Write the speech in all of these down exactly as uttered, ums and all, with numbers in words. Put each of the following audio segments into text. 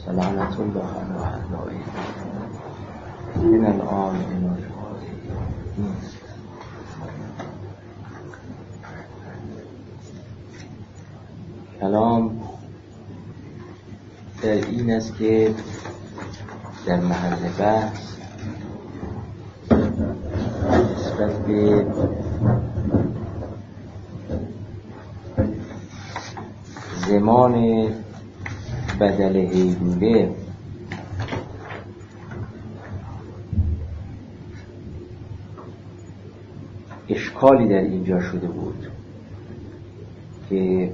سلامت الله علی اعدائه من الان اینا نیست. کلام در این است که در محل بحث نسبت به زمان بدل هیلوله اشکالی در اینجا شده بود که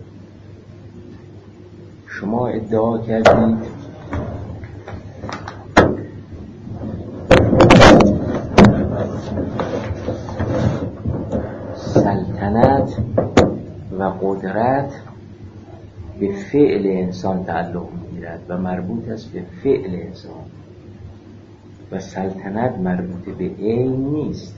شما ادعا کردید سلطنت و قدرت به فعل انسان تعلق می‌گیرد و مربوط است به فعل انسان و سلطنت مربوط به عین نیست.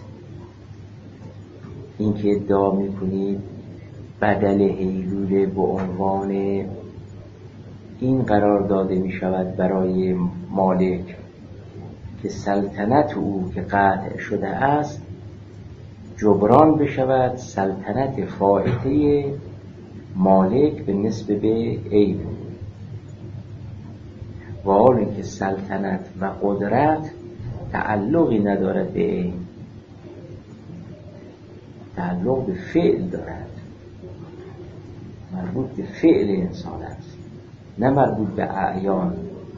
این که ادعا می‌کنید بدل هیلوله به عنوان این قرار داده می‌شود برای مالک که سلطنت او که قطع شده است جبران بشود سلطنت فائته مالک به نسبت به عین، و حال اینکه سلطنت و قدرت تعلقی ندارد به عین، تعلق به فعل دارد، مربوط به فعل انسان است نه مربوط به اعیان.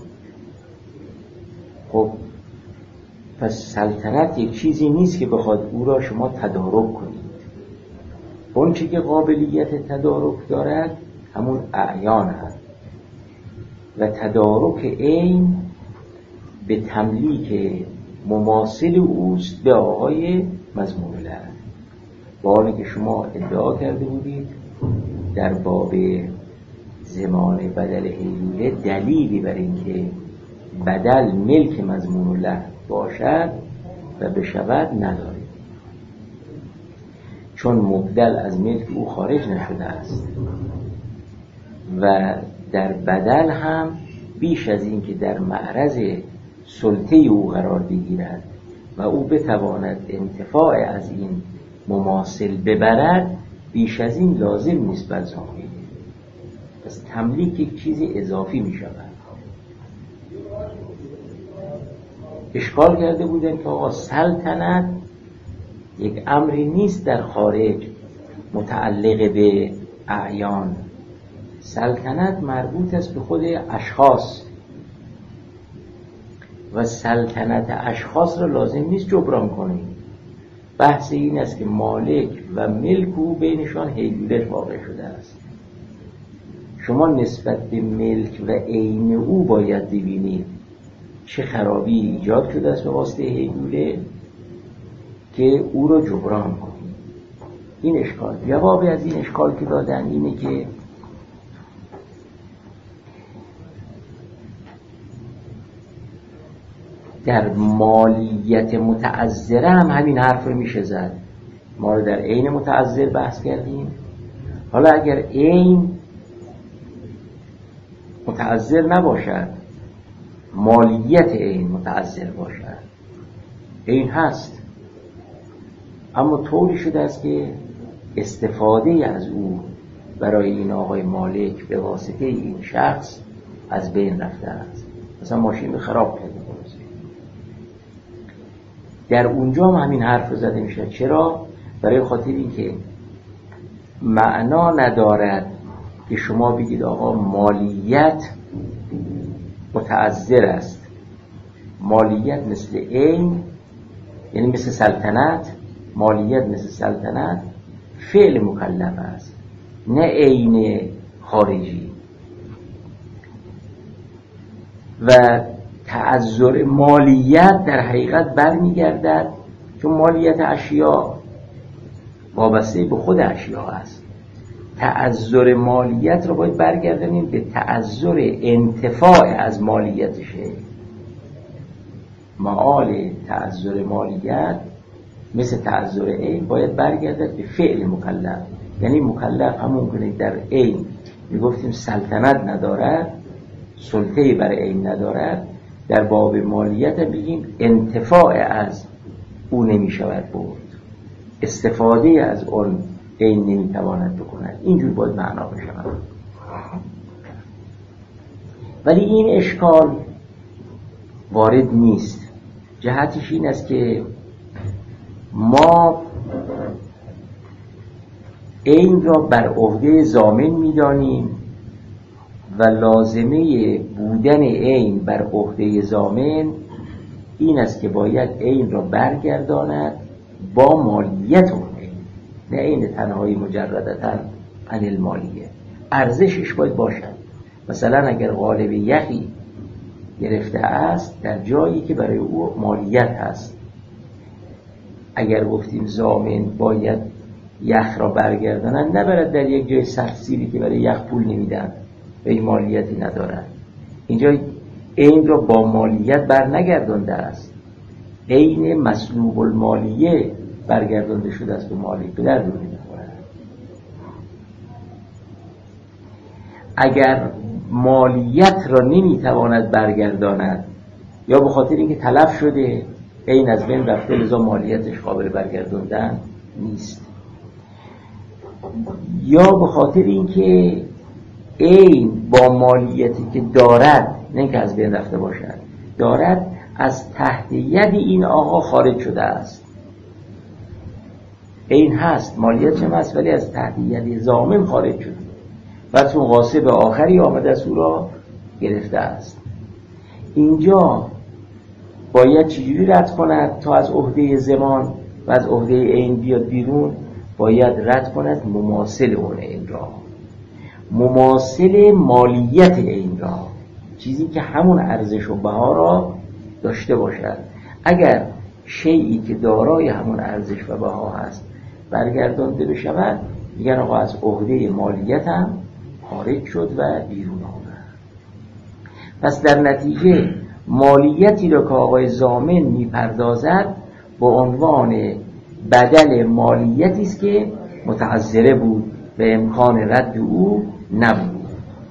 خب پس سلطنت یک چیزی نیست که بخواد او را شما تدارک کنید. اون چی که قابلیت تدارک دارد همون اعیان هست و تدارک عین به تملیک مماثل اوست به آقای مضمون له. با حالی که شما ادعا کرده بودید در باب زمان بدل هیلوله دلیلی بر این که بدل ملک مضمون له باشد و بشود ندارید، چون مبدل از ملک او خارج نشده است و در بدل هم بیش از این که در معرض سلطه او قرار بگیرد و او بتواند انتفاع از این مماثل ببرد، بیش از این لازم نیست بر زمانی. پس تملیک یک چیزی اضافی می شود. اشکال کرده بودن که آقا سلطنت یک امری نیست در خارج متعلق به اعیان، سلطنت مربوط است به خود اشخاص و سلطنت اشخاص را لازم نیست جبران کنیم. بحث این است که مالک و ملک او بینشان هیلوله واقع شده است. شما نسبت به ملک و عین او باید ببینید چه خرابی ایجاد شده است به واسطه هیلوله که او را جبران کنید. این اشکال، جواب از این اشکال که دادن اینه که در مالیت متعذره هم همین حرف رو میشه زد. ما رو در عین متعذر بحث کردیم. حالا اگر عین متعذر نباشد، مالیت عین متعذر باشد، عین هست اما طوری شده است که استفاده از او برای این آقای مالک به واسطه این شخص از بین رفته است. مثلا ماشین خراب کرده باشه، در اونجا هم همین حرف رو زده میشه. چرا؟ برای خاطر این که معنا ندارد که شما بگید آقا مالیت متعذر است. مالیت مثل عین، یعنی مثل سلطنت، مالیت مثل سلطنت فعل مکلف است نه عین خارجی. و تعذر مالیت در حقیقت برمیگردد، چون مالیت اشیاء وابسته به خود اشیاء است. تعذر مالیت رو باید برگردانیم به تعذر انتفاع از مالیت شیء. معال تعذر مالیت مثل تعذر عین باید برگردد به فعل مکلف. یعنی مکلف همون کنه در عین میگفتیم سلطنت ندارد، سلطه‌ای برای عین ندارد، در باب مالیت بگیم انتفاع از او نمی شود برد، استفاده از اون عین نمی تواند بکند. اینجور باید معنا بشود. ولی این اشکال وارد نیست. جهتش این است که ما عین را بر عهده ضامن می‌دانیم و لازمه بودن عین بر عهده ضامن این است که باید عین را برگرداند با مالیت اون عین، نه عین تنهایی مجردتاً عن المالیه. ارزشش باید باشد. مثلا اگر قالب یخی گرفته است در جایی که برای او مالیت هست، اگر گفتیم ضامن باید یخ را برگردانند، نبرد در یک جای سخت‌سیری که برای یخ پول نمیدن و این مالیتی ندارد. اینجا عین را با مالیت بر نگردانده است، عین مسلوب المالیه برگردانده شده است به مالیت، به در دور نمیخورد. اگر مالیت را نمیتواند برگرداند یا به خاطر اینکه تلف شده عین از بین رفته لذا مالیتش قابل برگرداندن نیست، یا به خاطر اینکه عین با مالیتی که دارد، نه اینکه از بین رفته باشد، دارد از تحت ید این آقا خارج شده است. عین هست، مالیت هم هست، ولی از تحت ید ضامن خارج شده و چون غاصب آخری آمده است او را گرفته است. اینجا باید چجوری رد کند تا از عهده زمان و از عهده عین بیاد بیرون؟ باید رد کند مماثل اون عین را، مماثل مالیت عین را، چیزی که همون ارزش و بها را داشته باشد. اگر شیئی که دارای همون ارزش و بها هست برگردانده بشود، میگن آقا از عهده مالیت هم خارج شد و بیرون آمد. پس در نتیجه مالیتی را که آقای ضامن میپردازد با عنوان بدل مالیتی است که متعذره بود و امکان رد او نبود.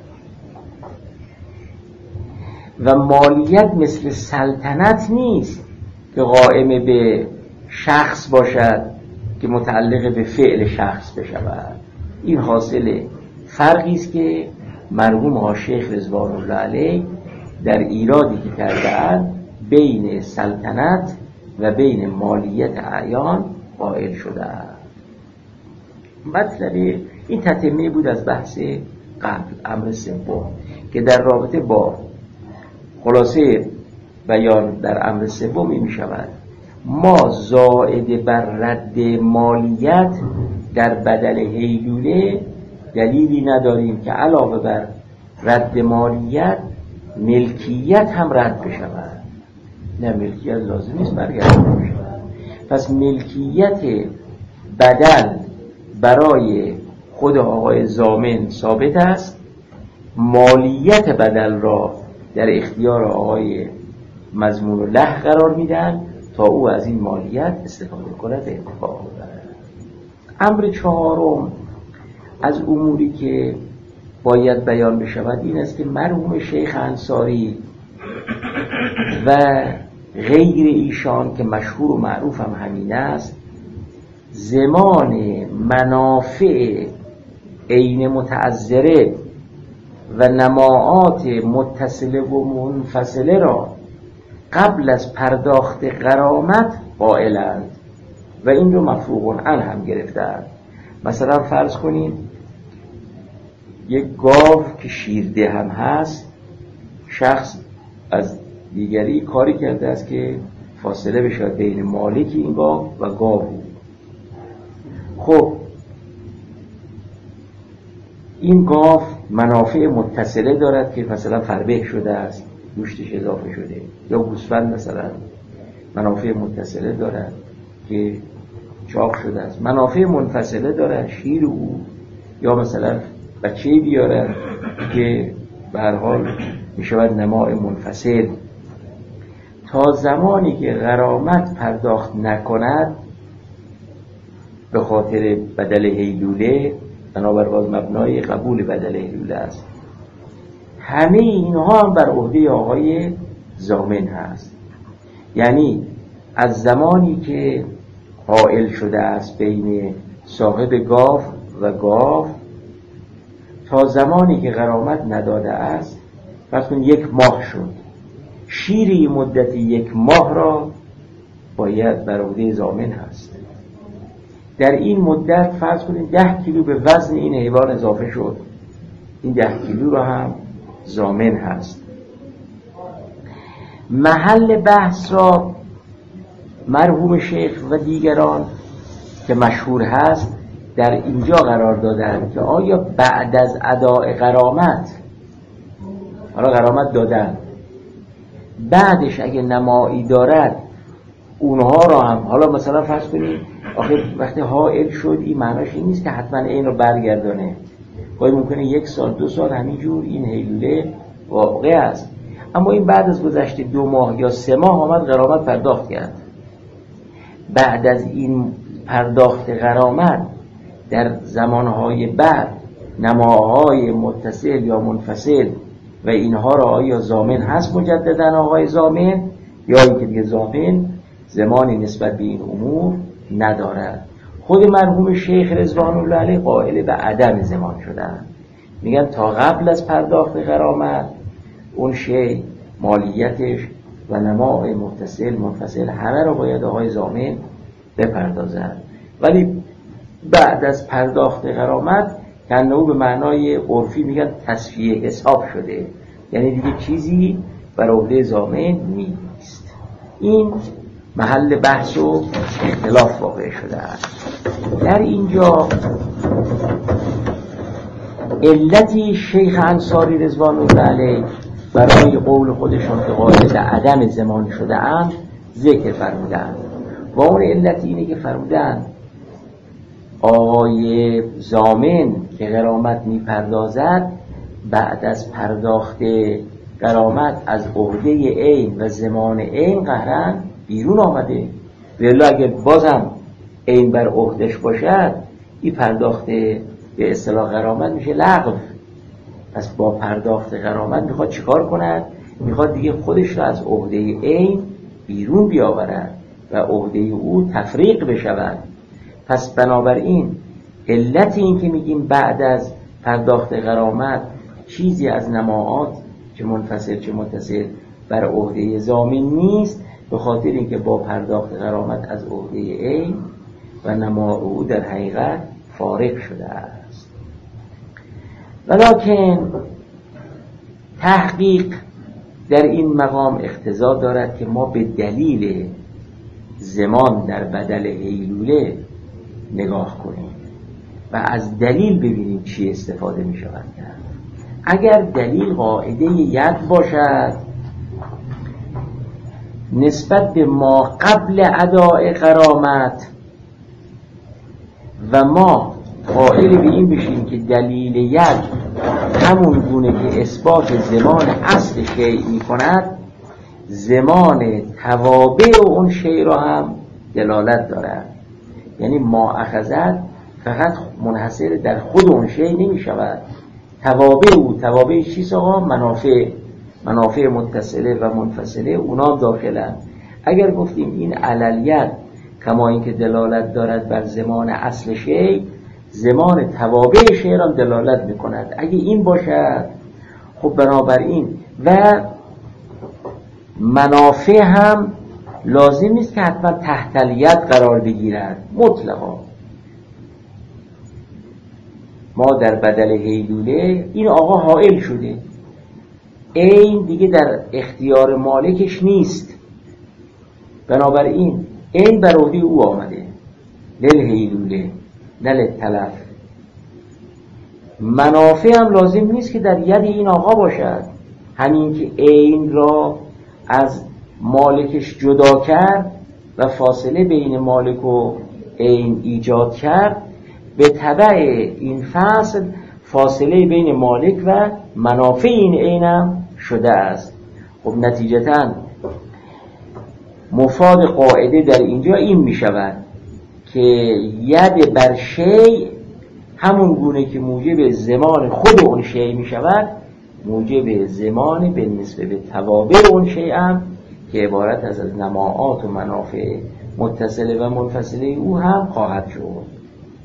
و مالیت مثل سلطنت نیست که قائم به شخص باشد که متعلق به فعل شخص بشود. این حاصل فرقی است که مرحوم آقا شیخ رضوان الله علیه در ایرادی که کرده‌اند بین سلطنت و بین مالیت اعیان قائل شده است. مطلب این تتمه بود از بحث قبل، امر سوم، که در رابطه با خلاصه بیان در امر سوم می شود ما زائد بر رد مالیت در بدل هیلوله دلیلی نداریم که علاوه بر رد مالیت ملکیت هم رد بشود. نه، ملکیت لازم نیست برگردانده بشود. پس ملکیت بدل برای خود آقای ضامن ثابت است، مالیت بدل را در اختیار آقای مضمون له قرار میدن تا او از این مالیت استفاده کند و انتفاع ببرد. امر چهارم از اموری که باید بیان بشود این است که مرحوم شیخ انصاری و غیر ایشان که مشهور و معروف هم همین است، زمان منافع عین متعذره و نماعات متصله و منفصله را قبل از پرداخت غرامت قائلند و این رو مفروغ عنه هم گرفتند. مثلا فرض کنیم یک گاو که شیرده هم هست، شخص از دیگری کاری کرده است که فاصله بشه بین مالک این گاو و گاو. خب این گاو منافع متصله دارد که مثلا فربه شده است، گوشتش اضافه شده، یا گوسفند مثلا منافع متصله دارد که چاق شده است، منافع منفصله دارد شیر او، یا مثلا بچه بیارد که به هر حال میشود نماع منفصل. تا زمانی که غرامت پرداخت نکند به خاطر بدل هیلوله، بنابراین مبنای قبول بدل هیلوله است، همه اینها هم بر عهده آقای ضامن هست. یعنی از زمانی که حائل شده است بین صاحب گاو و گاو تا زمانی که غرامت نداده است، پس اون یک ماه شد، شیری مدت یک ماه را باید بر عهده ضامن هست. در این مدت فرض کنید ده کیلو به وزن این حیوان اضافه شد، این ده کیلو را هم ضامن هست. محل بحث را مرحوم شیخ و دیگران که مشهور هست در اینجا قرار دادن که آیا بعد از اداء غرامت، حالا غرامت دادن، بعدش اگه نمایی دارد اونها را هم، حالا مثلا فرض کنید آخه وقتی حائل شد این معناش این نیست که حتما این رو برگردانه، گاهی ممکنه یک سال دو سال همینجور این حیلوله واقع است، اما این بعد از گذشت دو ماه یا سه ماه آمد غرامت پرداخت کرد. بعد از این پرداخت غرامت در زمانهای بعد نماهای متصل یا منفصل و اینها را آیا ضامن هست مجددا آقای ضامن، یا اینکه دیگه ضامن زمانی نسبت به این امور ندارد. خود مرحوم شیخ رضوان الله علیه قائل به عدم ضمان شدن، میگن تا قبل از پرداخت غرامت اون شی مالیتش و نمای متصل منفصل همه رو باید آقای ضامن بپردازن، ولی بعد از پرداخت غرامت کنه به معنای عرفی میگن تصفیه حساب شده، یعنی دیگه چیزی بر عهده ضامن نیست. این محل بحث و اختلاف واقع شده است. در اینجا علتی شیخ انصاری رضوان الله علیه برای قول خودشون که قائل به عدم ضمان شده اند ذکر فرمودند و اون علتی اینه که فرمودند آقای ضامن که غرامت میپردازد بعد از پرداخت غرامت از عهده عین و ضمان عین قهرن بیرون آمده، ولی اگر بازم عین بر عهدش باشد این پرداخت به اصطلاح غرامت میشه لغو. پس با پرداخت غرامت میخواد چیکار کند؟ میخواد دیگه خودش را از عهده عین بیرون بیاورد و عهده او تفریق بشود. پس بنابراین علت این که میگیم بعد از پرداخت غرامت چیزی از نماعات چه منفصل چه متصل بر عهده ضامن نیست، به خاطر اینکه با پرداخت غرامت از عهده عین و نما او در حقیقت فارغ شده است. ولکن تحقیق در این مقام اقتضا دارد که ما به دلیل زمان در بدل هیلوله نگاه کنیم و از دلیل ببینیم چی استفاده می شود کرد. اگر دلیل قاعده ید باشد نسبت به ما قبل اداء غرامت و ما قائل به این بشیم که دلیل ید همون گونه که اثبات زمان اصل شیء می کند، زمان توابع اون شیء را هم دلالت دارد. یعنی ما اخذت فقط منحصر در خود اون شیء نمی شود، توابع او، توابع چیست آقا؟ منافع، منافع متصله و منفصله اونا داخلن. اگر گفتیم این علیت کما این که دلالت دارد بر زمان اصل شیء، زمان توابع شیء را دلالت میکند. اگه این باشد خب بنابراین و منافع هم لازم نیست که حتما تحت الید قرار بگیرد مطلقا. ما در بدل هیلوله این آقا حائل شده، این دیگه در اختیار مالکش نیست، بنابراین این بر عهده او آمده، لل هیلوله نه للتلف. منافع هم لازم نیست که در ید این آقا باشد، همین که این را از مالکش جدا کرد و فاصله بین مالک و این ایجاد کرد، به تبع این فصل فاصله بین مالک و منافع این عینم شده است. خب نتیجتاً مفاد قاعده در اینجا این می شود که ید بر شیء همون گونه که موجب زمان خود اون شیء می شود موجب زمان به نسبه به توابع اون شیء هم که عبارت از از نماعات و منافع متصله و منفصله او هم خواهد شد.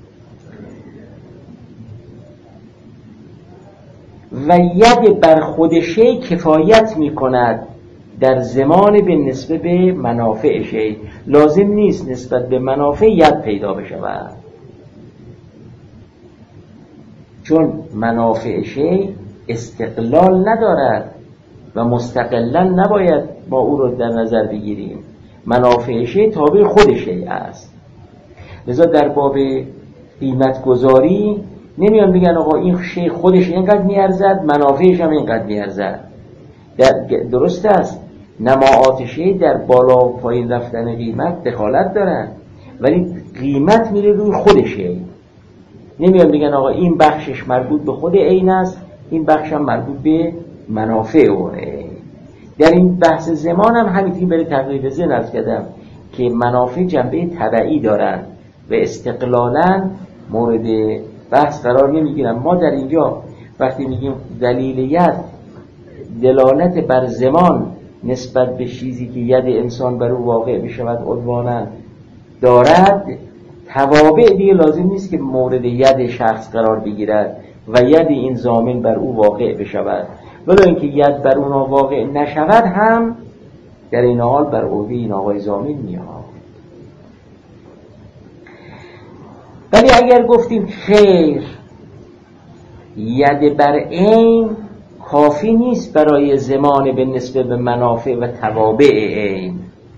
و ید بر خود شیء کفایت می کند در زمان به نسبه به منافع شیء. لازم نیست نسبت به منافع ید پیدا بشود، چون منافع شیء استقلال ندارد و مستقلا نباید ما او رو در نظر بگیریم. منافع شیء تابع خود شیء است. لذا در باب قیمت گذاری نمیان بگن آقا این شیء خودش اینقدر میارزد، منافعش هم اینقدر میارزد. درست است نماعات شیء در بالا و پایین رفتن قیمت دخالت دارن، ولی قیمت میره روی خود شیء. نمیان بگن آقا این بخشش مربوط به خود عین است، این بخش هم مربوط به منافع اونه. در این بحث زمان هم همینطوری برای تقریب ذهن عرض کردم که منافع جنبه تبعی دارن و استقلالا مورد بحث قرار نمیگیرن. ما در اینجا وقتی میگیم دلیل ید دلالت بر زمان نسبت به چیزی که ید انسان بر او واقع بشود عنوانا دارد، توابع دیگه لازم نیست که مورد ید شخص قرار بگیرد و ید این ضامن بر او واقع بشود، ولی اینکه ید بر اون واقع نشود هم در این حال بر عهده این آقای ضامن میاد. ولی اگر گفتیم خیر ید بر عین کافی نیست برای زمان به نسبت به منافع و توابع عین،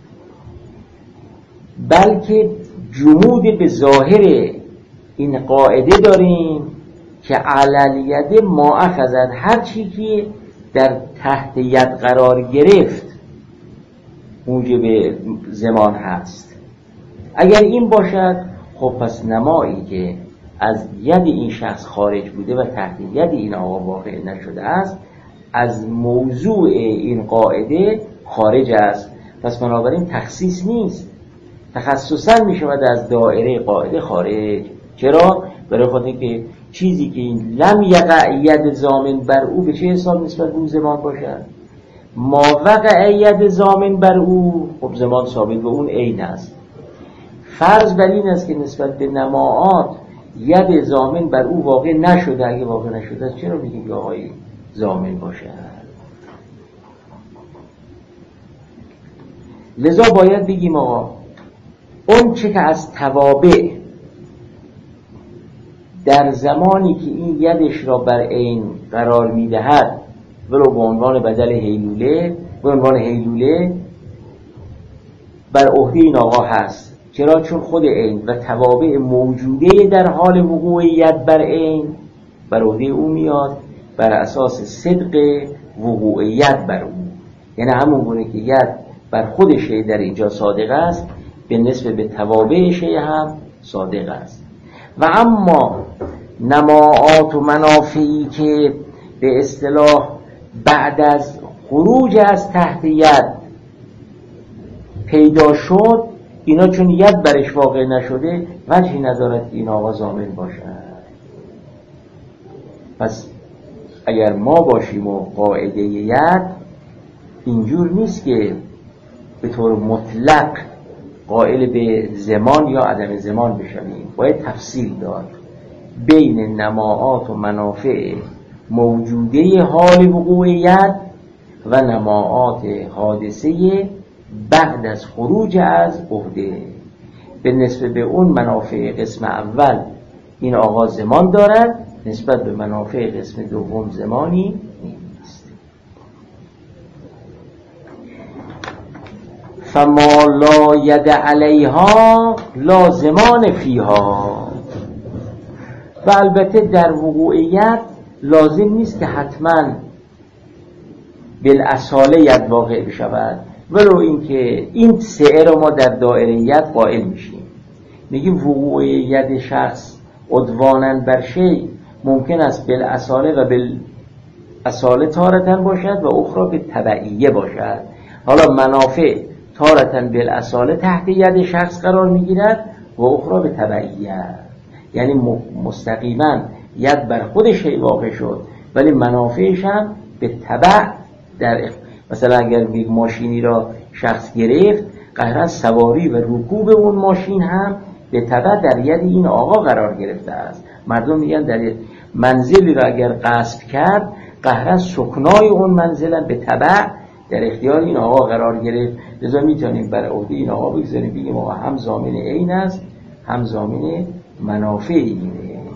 بلکه جمود به ظاهر این قاعده داریم که علل ید ما اخذت، هر چی که در تحت ید قرار گرفت موجب زمان هست. اگر این باشد خب پس نمایی که از ید این شخص خارج بوده و تحت ید این آقا واقع نشده است از موضوع این قاعده خارج است. پس بنابراین تخصیص نیست، تخصصا می شود از دائره قاعده خارج. چرا؟ برای خاطر که چیزی که این لم یقع ید ضامن بر او به چه حساب نسبت به اون زمان باشد؟ ما وقع ید ضامن بر او، خب زمان ثابت به اون عین است. فرض بر این است که نسبت به نماعات ید ضامن بر او واقع نشده. اگه واقع نشده چرا میگیم که آقای ضامن باشد؟ لذا باید بگیم آقا اون چه که از توابع در زمانی که این یدش را بر عین قرار میدهد ولو به عنوان بدل هیلوله، به عنوان هیلوله بر عهده این آقا هست. چرا؟ چون خود عین و توابع موجوده در حال وقوع ید بر عین بر عهده او میاد بر اساس صدق وقوع ید بر او. یعنی همون گونه که ید بر خود شیء در اینجا صادق است به نسبت به توابع شیء هم صادق است. و اما نماعات و منافعی که به اصطلاح بعد از خروج از تحت ید پیدا شد، اینا چون ید برش واقع نشده وجهی ندارد که این آقا ضامن باشد. پس اگر ما باشیم و قاعده ید اینجور نیست که به طور مطلق قائل به زمان یا عدم زمان بشویم، باید تفصیل داد بین نماعات و منافع موجوده حال وقوع ید و نماعات حادثه بعد از خروج از عهده. به نسبت به اون منافع قسم اول این آغاز زمان دارد، نسبت به منافع قسم دوم زمانی نیست. فما لا ید علیها لا زمان فیها. و البته در وقوع ید لازم نیست که حتما بالاصاله ید واقع بشود، ولو اینکه این سعه رو ما در دایره ید قائل میشیم. میگیم وقوع ید شخص عدوانا بر شیء ممکن است بالاصاله و بالاصاله تارتن باشد و اخرى به تبعیه باشد. حالا منافع تارتن بالاصاله تحت ید شخص قرار میگیرد و اخرى به تبعیه، یعنی مستقیما ید بر خود شیء واقع شد ولی منافعش هم به تبع در مثلا اگر یک ماشینی را شخص گرفت، قهرا سواری و رکوب اون ماشین هم به تبع در ید این آقا قرار گرفته است. مردم میگن در منزلی را اگر غصب کرد، قهرا سکنای اون منزل هم به تبع در اختیار این آقا قرار گرفت. لذا میتونیم بر عهده این آقا بگذاریم بگیم آقا هم ضامن عین است هم ضامن منافع اینه.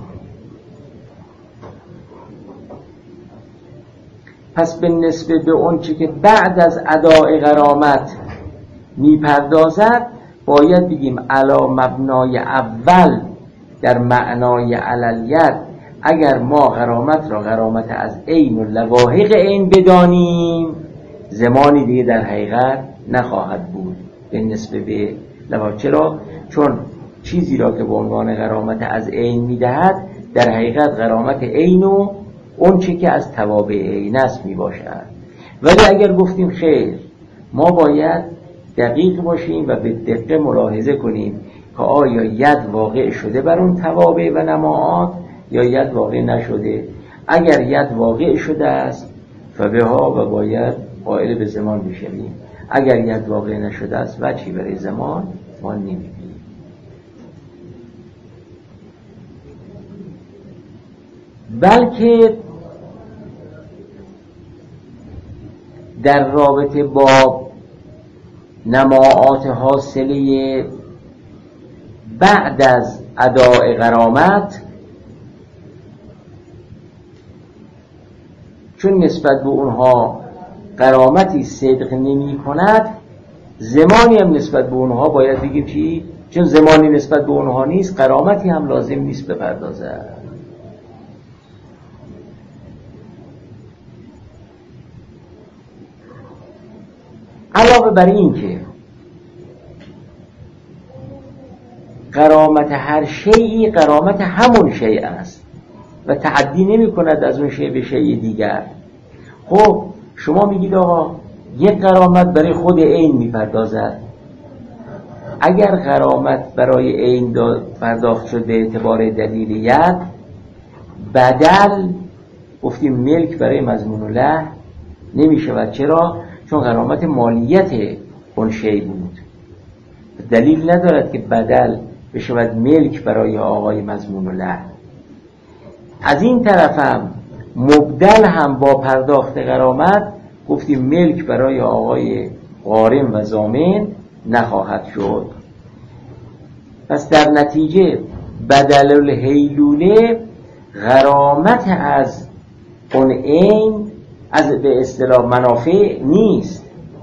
پس به نسبت به اون چی که بعد از اداء غرامت میپردازد، باید بگیم علا مبنای اول در معنای عللیت، اگر ما غرامت را غرامت از عین و لواحق عین بدانیم، زمانی دیگه در حقیقت نخواهد بود به نسبت به لواحق. چرا؟ چون چیزی را که به عنوان غرامت از عین میدهد در حقیقت غرامت عین و اون چی که از توابع عین است می باشد. ولی اگر گفتیم خیر، ما باید دقیق باشیم و به دقت ملاحظه کنیم که آیا ید واقع شده بر اون توابع و نماعات یا ید واقع نشده. اگر ید واقع شده است فبها و باید قائل به زمان بشویم. اگر ید واقع نشده است وجهی برای زمان ما نمی‌بینیم. بلکه در رابطه با نماعات حاصله بعد از اداء غرامت، چون نسبت به اونها غرامتی صدق نمی کند، زمانی هم نسبت به اونها باید بگیم چی؟ چون زمانی نسبت به اونها نیست، غرامتی هم لازم نیست بپردازه. علاوه بر این که غرامت هر شیئی غرامت همون شیء است و تعدی نمی کند از اون شیء به شیء دیگر. خب شما میگید آقا یک غرامت برای خود عین میپردازد. اگر غرامت برای عین پرداخت شد به اعتبار دلیل ید، بدل گفتیم ملک برای مضمون له نمیشود. چرا؟ چون غرامت مالیت اون شی بود. دلیل ندارد که بدل بشود ملک برای آقای مضمون له. از این طرف هم مبدل هم با پرداخت غرامت گفتیم ملک برای آقای غارم و ضامن نخواهد شد. پس در نتیجه بدل الهیلوله غرامت از اون عین از به اصطلاح منافع نیست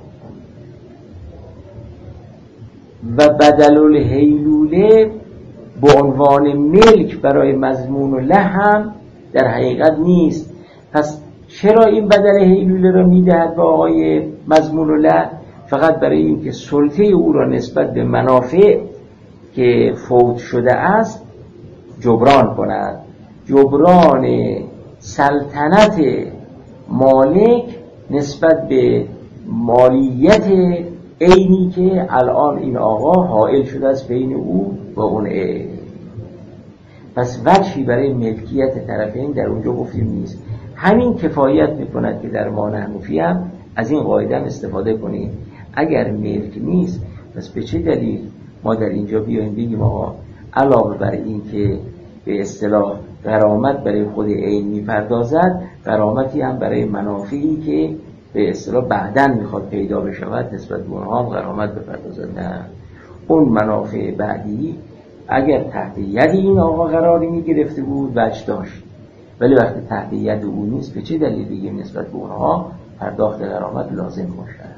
و بدل الهیلوله به عنوان ملک برای مضمون له هم در حقیقت نیست. پس چرا این بدل هیلوله را میدهد به آقای مضمون له؟ فقط برای اینکه سلطه او را نسبت به منافع که فوت شده است جبران کند. جبران سلطنت مالک نسبت به مالیت عینی که الان این آقا حائل شده است بین او و اون عین. پس وجهی برای ملکیت طرفین در اونجا گفتیم نیست. همین کفایت میکند که در ما حنفی هم از این قاعده استفاده کنیم. اگر ملک نیست پس به چه دلیل ما در اینجا بیایم بگیم آقا علاوه بر این که به اصطلاح غرامت برای خود عین میپردازد، غرامتی هم برای منافعی که به اصطلاح بعداً میخواد پیدا بشود نسبت به اونها هم غرامت بپردازد. نه، اون منافع بعدی اگر تحت ید این آقا قراری میگرفته بود وجه داشت، ولی وقتی تحت ید او نیست به چه دلیل بگیم نسبت به اونها پرداخت غرامت لازم باشد؟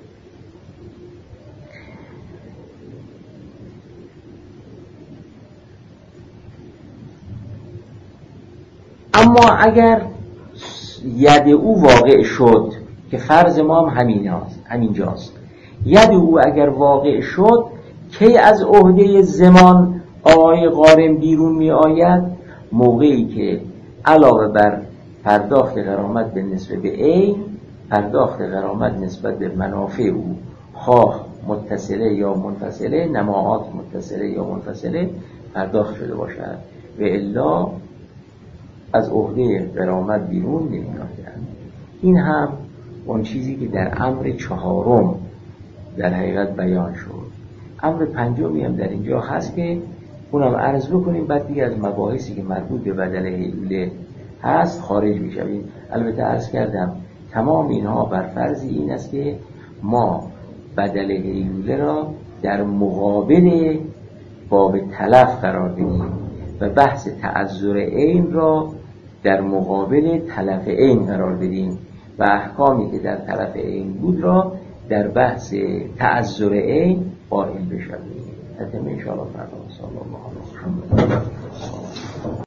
اما اگر ید او واقع شد که فرض ما هم همین هست، همین جاست، ید او اگر واقع شد کی از عهده زمان آقای غارم بیرون می آید؟ موقعی که علاوه بر پرداخت غرامت به نسبت به عین، پرداخت غرامت نسبت به منافع او خواه متصله یا منفصله، نماعات متصله یا منفصله پرداخت شده باشد و الا از عهده غرامت بیرون نمی آید. این هم اون چیزی که در امر چهارم در حقیقت بیان شد. امر پنجمی هم در اینجا هست که اونم عرض بکنیم، بعد دیگه از مباحثی که مربوط به بدل هیلوله هست خارج میشویم. البته عرض کردم تمام اینها بر فرض این است که ما بدل هیلوله را در مقابل باب تلف قرار بدیم و بحث تعذر عین را در مقابل تلف عین قرار بدیم و احکامی که در تلف عین بود را در بحث تعذر عین قائل بشویم. تتمه ان شاء الله تعالی. صلی الله علیه و سلم.